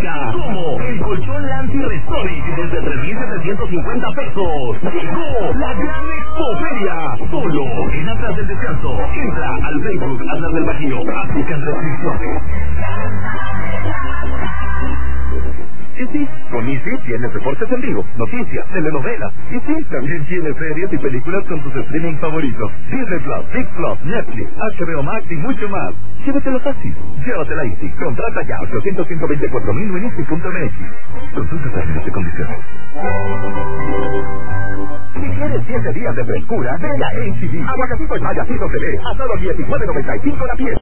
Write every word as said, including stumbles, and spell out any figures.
económica, como el colchón Lancy Restonic desde tres mil setecientos cincuenta pesos. Llegó la gran expoferia, solo en Atlas del Descanso. Entra al Facebook Atlas del Bajío, aplican restricciones. Y sí, con Easy tienes deportes en vivo, noticias, telenovelas. Y sí, también tienes series y películas con tus streaming favoritos. Disney Plus, Six Plus, Netflix, H B O Max y mucho más. Llévatelo fácil. Llévatela Easy. Contrata ya ochocientos, ciento veinticuatro mil en easy punto m x. Consulta términos y condiciones. Si quieres siete días de frescura, ven a H D. Aguacatito y mayacito se ve a solo diecinueve noventa y cinco la pieza.